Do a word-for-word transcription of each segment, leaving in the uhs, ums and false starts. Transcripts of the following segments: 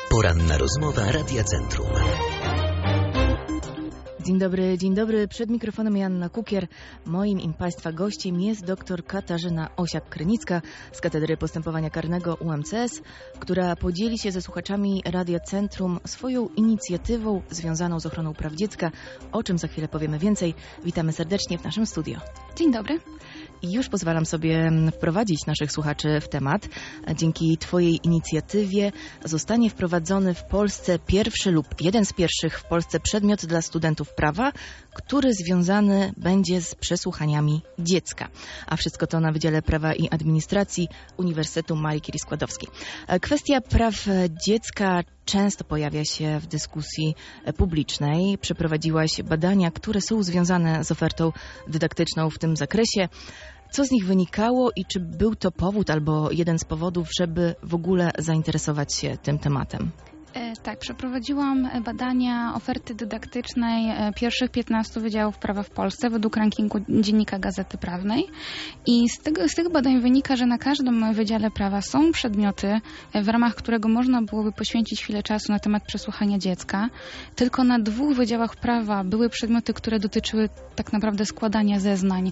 Poranna rozmowa Radia Centrum. Dzień dobry, dzień dobry. Przed mikrofonem Joanna Kukier. Moim i Państwa gościem jest dr Katarzyna Osiak-Krynicka z Katedry Postępowania Karnego U M C S, która podzieli się ze słuchaczami Radia Centrum swoją inicjatywą związaną z ochroną praw dziecka, o czym za chwilę powiemy więcej. Witamy serdecznie w naszym studio. Dzień dobry. I już pozwalam sobie wprowadzić naszych słuchaczy w temat. Dzięki Twojej inicjatywie zostanie wprowadzony w Polsce pierwszy lub jeden z pierwszych w Polsce przedmiot dla studentów prawa, który związany będzie z przesłuchaniami dziecka. A wszystko to na Wydziale Prawa i Administracji Uniwersytetu Marii Curie-Skłodowskiej. Kwestia praw dziecka często pojawia się w dyskusji publicznej. Przeprowadziłaś badania, które są związane z ofertą dydaktyczną w tym zakresie. Co z nich wynikało i czy był to powód albo jeden z powodów, żeby w ogóle zainteresować się tym tematem? Tak, przeprowadziłam badania oferty dydaktycznej pierwszych piętnastu wydziałów prawa w Polsce według rankingu Dziennika Gazety Prawnej i z, tego, z tych badań wynika, że na każdym wydziale prawa są przedmioty, w ramach którego można byłoby poświęcić chwilę czasu na temat przesłuchania dziecka. Tylko na dwóch wydziałach prawa były przedmioty, które dotyczyły tak naprawdę składania zeznań,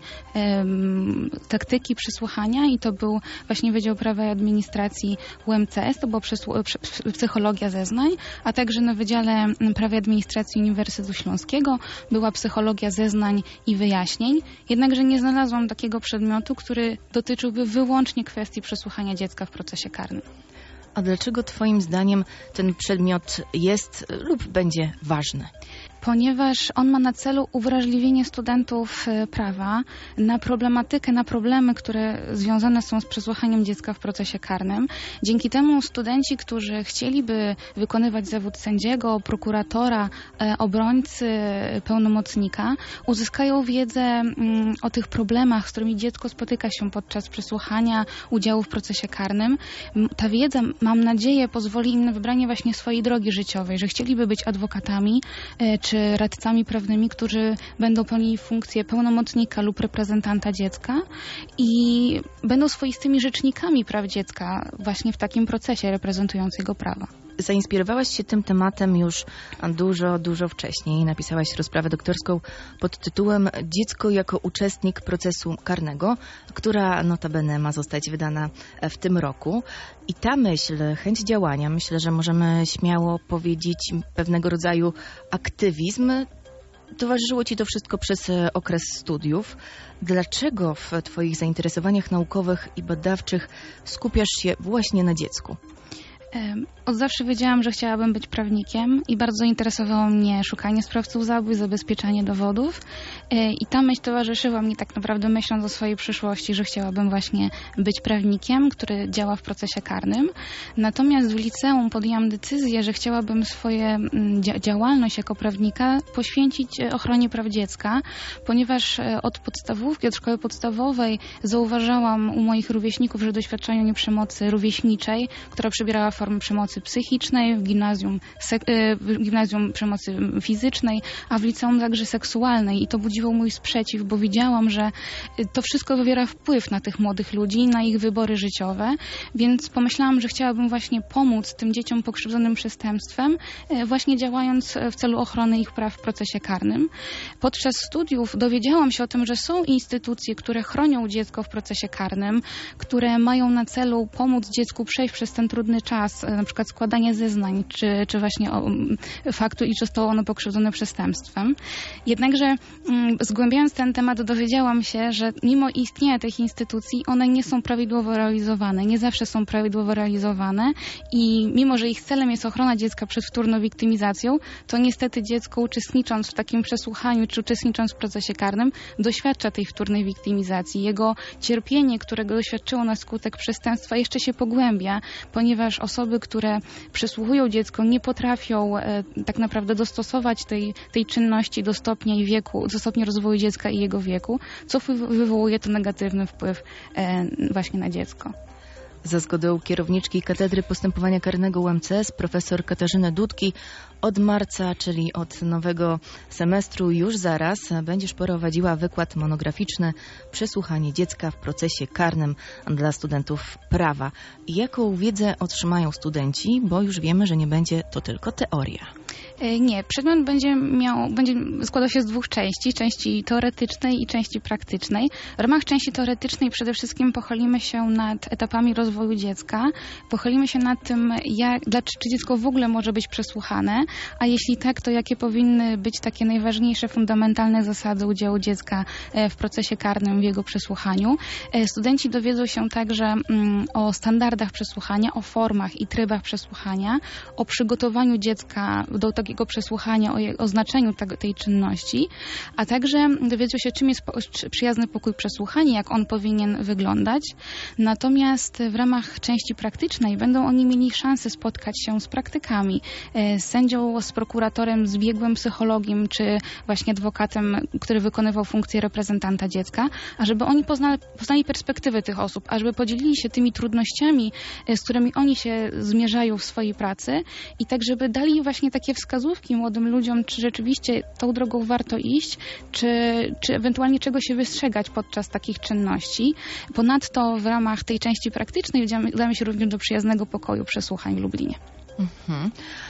um, taktyki przesłuchania i to był właśnie Wydział Prawa i Administracji U M C S, to była psychologia zeznań, a także na Wydziale Prawa i Administracji Uniwersytetu Śląskiego była psychologia zeznań i wyjaśnień. Jednakże nie znalazłam takiego przedmiotu, który dotyczyłby wyłącznie kwestii przesłuchania dziecka w procesie karnym. A dlaczego Twoim zdaniem ten przedmiot jest lub będzie ważny? Ponieważ on ma na celu uwrażliwienie studentów prawa na problematykę, na problemy, które związane są z przesłuchaniem dziecka w procesie karnym. Dzięki temu studenci, którzy chcieliby wykonywać zawód sędziego, prokuratora, obrońcy, pełnomocnika, uzyskają wiedzę o tych problemach, z którymi dziecko spotyka się podczas przesłuchania, udziału w procesie karnym. Ta wiedza, mam nadzieję, pozwoli im na wybranie właśnie swojej drogi życiowej, że chcieliby być adwokatami, czy radcami prawnymi, którzy będą pełnili funkcję pełnomocnika lub reprezentanta dziecka i będą swoistymi rzecznikami praw dziecka właśnie w takim procesie reprezentując jego prawa. Zainspirowałaś się tym tematem już dużo, dużo wcześniej. Napisałaś rozprawę doktorską pod tytułem Dziecko jako uczestnik procesu karnego, która notabene ma zostać wydana w tym roku. I ta myśl, chęć działania, myślę, że możemy śmiało powiedzieć pewnego rodzaju aktywizm. Towarzyszyło Ci to wszystko przez okres studiów. Dlaczego w Twoich zainteresowaniach naukowych i badawczych skupiasz się właśnie na dziecku? Od zawsze wiedziałam, że chciałabym być prawnikiem i bardzo interesowało mnie szukanie sprawców zabójstw, zabezpieczanie dowodów i ta myśl towarzyszyła mi tak naprawdę myśląc o swojej przyszłości, że chciałabym właśnie być prawnikiem, który działa w procesie karnym. Natomiast w liceum podjęłam decyzję, że chciałabym swoją działalność jako prawnika poświęcić ochronie praw dziecka, ponieważ od podstawówki, od szkoły podstawowej zauważałam u moich rówieśników, że doświadczają nieprzemocy rówieśniczej, która przybierała formę przemocy psychicznej, w gimnazjum, w gimnazjum przemocy fizycznej, a w liceum także seksualnej. I to budziło mój sprzeciw, bo widziałam, że to wszystko wywiera wpływ na tych młodych ludzi, na ich wybory życiowe, więc pomyślałam, że chciałabym właśnie pomóc tym dzieciom pokrzywdzonym przestępstwem, właśnie działając w celu ochrony ich praw w procesie karnym. Podczas studiów dowiedziałam się o tym, że są instytucje, które chronią dziecko w procesie karnym, które mają na celu pomóc dziecku przejść przez ten trudny czas, na przykład składanie zeznań, czy, czy właśnie o, faktu, iż zostało ono pokrzywdzone przestępstwem. Jednakże mm, zgłębiając ten temat dowiedziałam się, że mimo istnienia tych instytucji, one nie są prawidłowo realizowane, nie zawsze są prawidłowo realizowane i mimo, że ich celem jest ochrona dziecka przed wtórną wiktymizacją, to niestety dziecko uczestnicząc w takim przesłuchaniu, czy uczestnicząc w procesie karnym, doświadcza tej wtórnej wiktymizacji. Jego cierpienie, którego doświadczyło na skutek przestępstwa, jeszcze się pogłębia, ponieważ osoby, które przesłuchują dziecko, nie potrafią e, tak naprawdę dostosować tej, tej czynności do stopnia i wieku, do stopnia rozwoju dziecka i jego wieku, co wywołuje to negatywny wpływ e, właśnie na dziecko. Za zgodą kierowniczki Katedry Postępowania Karnego U M C S profesor Katarzyny Dudki od marca, czyli od nowego semestru, już zaraz będziesz prowadziła wykład monograficzny Przesłuchanie dziecka w procesie karnym dla studentów prawa. Jaką wiedzę otrzymają studenci, bo już wiemy, że nie będzie to tylko teoria. Nie, przedmiot będzie miał, będzie składał się z dwóch części, części teoretycznej i części praktycznej. W ramach części teoretycznej przede wszystkim pochylimy się nad etapami rozwoju dziecka, pochylimy się nad tym, jak, czy dziecko w ogóle może być przesłuchane, a jeśli tak, to jakie powinny być takie najważniejsze, fundamentalne zasady udziału dziecka w procesie karnym, w jego przesłuchaniu. Studenci dowiedzą się także mm, o standardach przesłuchania, o formach i trybach przesłuchania, o przygotowaniu dziecka do takiego przesłuchania, o, je, o znaczeniu tego, tej czynności, a także dowiedzą się, czym jest po, przyjazny pokój przesłuchania, jak on powinien wyglądać. Natomiast w ramach części praktycznej będą oni mieli szansę spotkać się z praktykami, z sędzią, z prokuratorem, z biegłym psychologiem, czy właśnie adwokatem, który wykonywał funkcję reprezentanta dziecka, a żeby oni poznali, poznali perspektywy tych osób, a żeby podzielili się tymi trudnościami, z którymi oni się zmierzają w swojej pracy i tak, żeby dali właśnie takie wskazówki młodym ludziom, czy rzeczywiście tą drogą warto iść, czy, czy ewentualnie czego się wystrzegać podczas takich czynności. Ponadto w ramach tej części praktycznej udamy się również do przyjaznego pokoju przesłuchań w Lublinie. Mhm.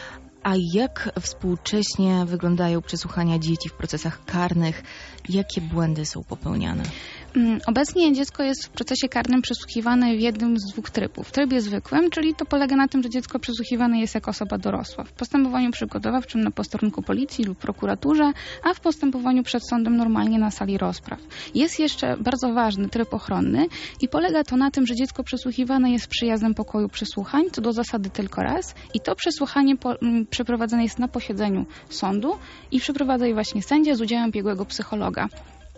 A jak współcześnie wyglądają przesłuchania dzieci w procesach karnych? Jakie błędy są popełniane? Obecnie dziecko jest w procesie karnym przesłuchiwane w jednym z dwóch trybów. W trybie zwykłym, czyli to polega na tym, że dziecko przesłuchiwane jest jako osoba dorosła. W postępowaniu przygotowawczym na posterunku policji lub prokuraturze, a w postępowaniu przed sądem normalnie na sali rozpraw. Jest jeszcze bardzo ważny tryb ochronny i polega to na tym, że dziecko przesłuchiwane jest w przyjaznym pokoju przesłuchań, co do zasady tylko raz, i to przesłuchanie po, m, przeprowadzane jest na posiedzeniu sądu i przeprowadza je właśnie sędzia z udziałem biegłego psychologa.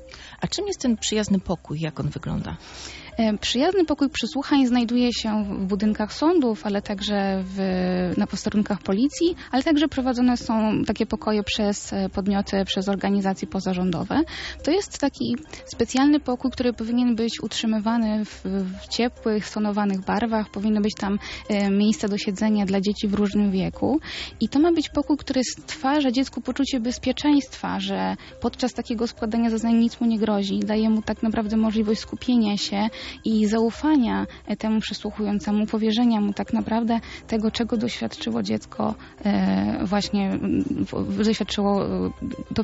A czym jest ten przyjazny pokój? Jak on wygląda? Przyjazny pokój przesłuchań znajduje się w budynkach sądów, ale także w, na posterunkach policji, ale także prowadzone są takie pokoje przez podmioty, przez organizacje pozarządowe. To jest taki specjalny pokój, który powinien być utrzymywany w, w ciepłych, stonowanych barwach. Powinno być tam miejsce do siedzenia dla dzieci w różnym wieku. I to ma być pokój, który stwarza dziecku poczucie bezpieczeństwa, że podczas takiego składania zeznań nic mu nie grozi. Daje mu tak naprawdę możliwość skupienia się i zaufania temu przesłuchującemu, powierzenia mu tak naprawdę tego, czego doświadczyło dziecko, e, właśnie w, doświadczyło to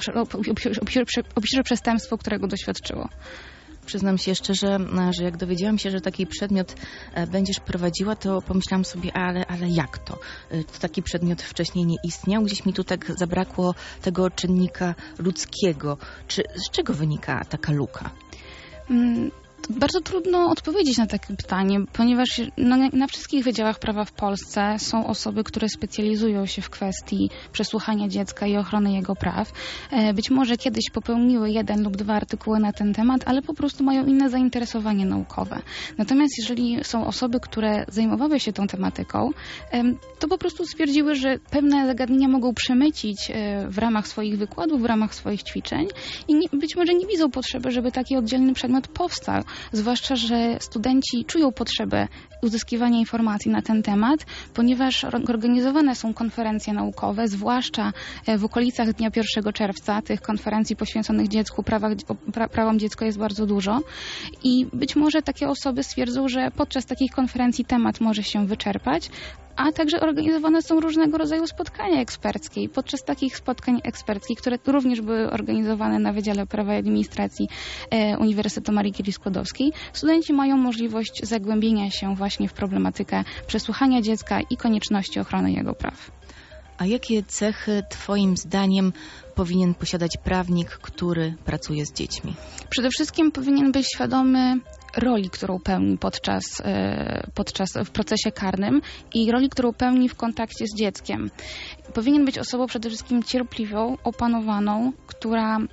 obszerze przestępstwo, którego doświadczyło. Przyznam się szczerze, że jak dowiedziałam się, że taki przedmiot będziesz prowadziła, to pomyślałam sobie, ale, ale jak to? To taki przedmiot wcześniej nie istniał. Gdzieś mi tu tak zabrakło tego czynnika ludzkiego. Czy z czego wynika taka luka? Hmm. Bardzo trudno odpowiedzieć na takie pytanie, ponieważ no, na wszystkich wydziałach prawa w Polsce są osoby, które specjalizują się w kwestii przesłuchania dziecka i ochrony jego praw. Być może kiedyś popełniły jeden lub dwa artykuły na ten temat, ale po prostu mają inne zainteresowanie naukowe. Natomiast jeżeli są osoby, które zajmowały się tą tematyką, to po prostu stwierdziły, że pewne zagadnienia mogą przemycić w ramach swoich wykładów, w ramach swoich ćwiczeń i nie, być może nie widzą potrzeby, żeby taki oddzielny przedmiot powstał. Zwłaszcza, że studenci czują potrzebę uzyskiwania informacji na ten temat, ponieważ organizowane są konferencje naukowe, zwłaszcza w okolicach dnia pierwszego czerwca. Tych konferencji poświęconych dziecku, prawach, pra, prawom dziecka jest bardzo dużo i być może takie osoby stwierdzą, że podczas takich konferencji temat może się wyczerpać, a także organizowane są różnego rodzaju spotkania eksperckie. I podczas takich spotkań eksperckich, które również były organizowane na Wydziale Prawa i Administracji e, Uniwersytetu Marii Curie-Skłodowskiej, studenci mają możliwość zagłębienia się właśnie w problematykę przesłuchania dziecka i konieczności ochrony jego praw. A jakie cechy Twoim zdaniem powinien posiadać prawnik, który pracuje z dziećmi? Przede wszystkim powinien być świadomy roli, którą pełni podczas, podczas w procesie karnym i roli, którą pełni w kontakcie z dzieckiem. Powinien być osobą przede wszystkim cierpliwą, opanowaną, która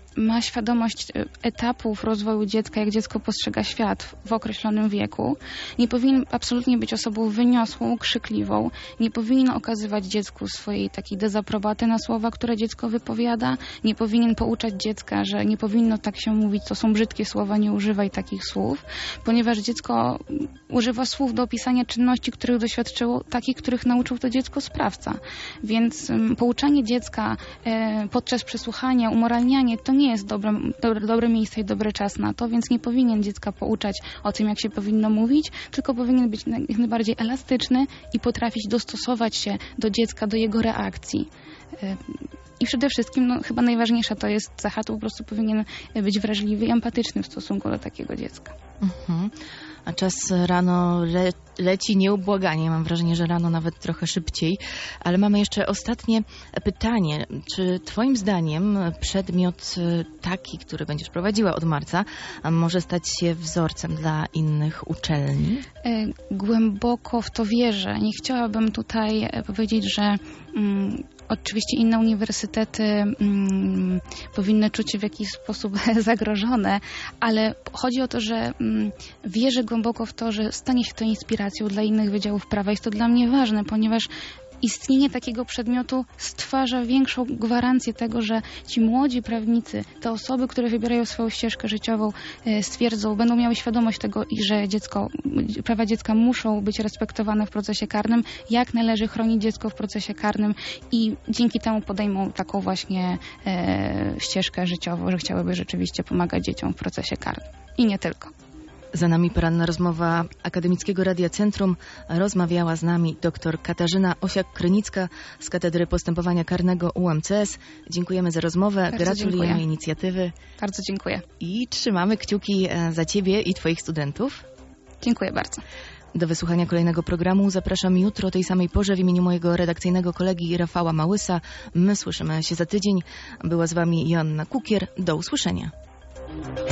ma świadomość etapów rozwoju dziecka, jak dziecko postrzega świat w określonym wieku. Nie powinien absolutnie być osobą wyniosłą, krzykliwą. Nie powinien okazywać dziecku swojej takiej dezaprobaty na słowa, które dziecko wypowiada. Nie powinien pouczać dziecka, że nie powinno tak się mówić, to są brzydkie słowa, nie używaj takich słów, ponieważ dziecko używa słów do opisania czynności, których doświadczyło, takich, których nauczył to dziecko sprawca. Więc um, pouczanie dziecka e, podczas przesłuchania, umoralnianie, to nie jest dobre, dobre, dobre miejsce i dobry czas na to, więc nie powinien dziecka pouczać o tym, jak się powinno mówić, tylko powinien być jak najbardziej elastyczny i potrafić dostosować się do dziecka, do jego reakcji. E, I przede wszystkim, no, chyba najważniejsza to jest cecha, to po prostu powinien być wrażliwy i empatyczny w stosunku do takiego dziecka. Mhm. A czas rano le leci nieubłaganie. Mam wrażenie, że rano nawet trochę szybciej. Ale mamy jeszcze ostatnie pytanie. Czy twoim zdaniem przedmiot taki, który będziesz prowadziła od marca, może stać się wzorcem dla innych uczelni? Głęboko w to wierzę. Nie chciałabym tutaj powiedzieć, że mm, oczywiście inne uniwersytety mm, powinny czuć się w jakiś sposób zagrożone, ale chodzi o to, że mm, wierzę głęboko w to, że stanie się to inspiracją dla innych wydziałów prawa. Jest to dla mnie ważne, ponieważ istnienie takiego przedmiotu stwarza większą gwarancję tego, że ci młodzi prawnicy, te osoby, które wybierają swoją ścieżkę życiową, stwierdzą, będą miały świadomość tego, i że dziecko, prawa dziecka muszą być respektowane w procesie karnym, jak należy chronić dziecko w procesie karnym i dzięki temu podejmą taką właśnie e, ścieżkę życiową, że chciałyby rzeczywiście pomagać dzieciom w procesie karnym. I nie tylko. Za nami poranna rozmowa Akademickiego Radia Centrum. Rozmawiała z nami dr Katarzyna Osiak-Krynicka z Katedry Postępowania Karnego U M C S. Dziękujemy za rozmowę, Bardzo gratulujemy dziękuję. inicjatywy. Bardzo dziękuję. I trzymamy kciuki za ciebie i twoich studentów. Dziękuję bardzo. Do wysłuchania kolejnego programu zapraszam jutro o tej samej porze w imieniu mojego redakcyjnego kolegi Rafała Małysa. My słyszymy się za tydzień. Była z wami Joanna Kukier. Do usłyszenia.